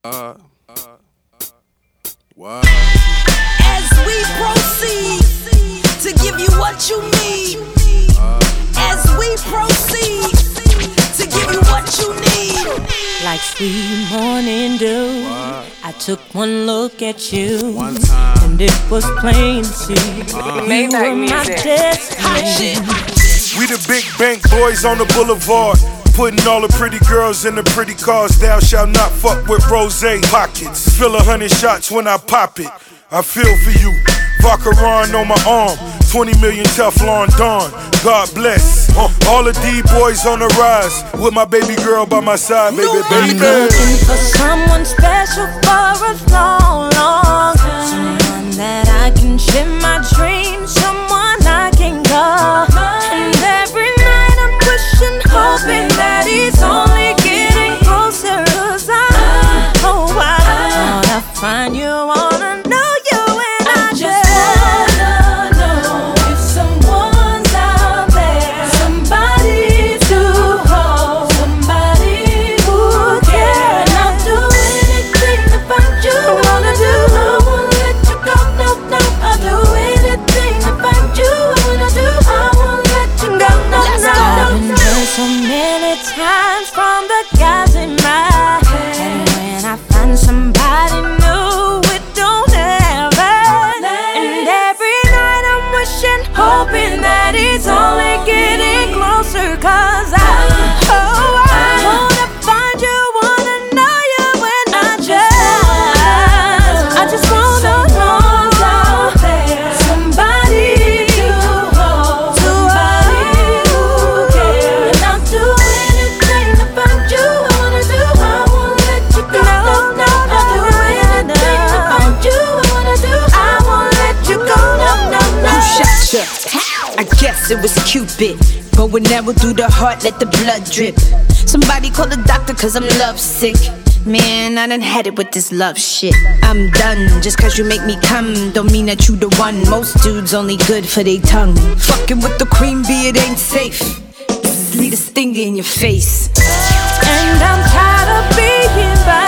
Wow. As we proceed to give you what you need. As we proceed to give you what you need. Like sweet morning dew, I took one look at you, One time. and it was plain to see you were my destiny. We the big bank boys on the boulevard, putting all the pretty girls in the pretty cars. Thou shalt not fuck with rose pockets. Fill 100 shots when I pop it. I feel for you. Vacheron on my arm, 20 million Teflon Dawn. God bless. All the D-boys on the rise, with my baby girl by my side, baby, I'm baby. looking for someone special for a long, long time. Someone that I can share my dreams, someone I can call. And every night I'm wishing, hoping that it's only getting closer. 'Cause I wanna find you, wanna know you, and I just wanna know if someone's out there, somebody to hold, somebody who cares. And I'll do anything to find you. Wanna do, I won't let you go, no, no. I'll do anything to find you. Wanna do, I won't let you go, no, no. I've been hurt so many times from the guys in my head, and when I find somebody new, it don't ever. And every night I'm wishing, hoping that it's only getting closer. 'Cause I wanna find you, wanna know you, and I just wanna know somebody to hold, somebody who cares. And I'll do anything to find you. Wanna do, I won't let you go. No, no, I'll do anything to find you. Wanna do, I won't let you go. No, no, no. Who shot ya? I guess it was Cupid. But when arrow through the heart, let the blood drip. Somebody call the doctor 'cause I'm lovesick. Man, I done had it with this love shit. I'm done. Just 'cause you make me come don't mean that you the one. Most dudes only good for they tongue. Fucking with the queen bee, it ain't safe. Leave a stinger in your face. And I'm tired of being by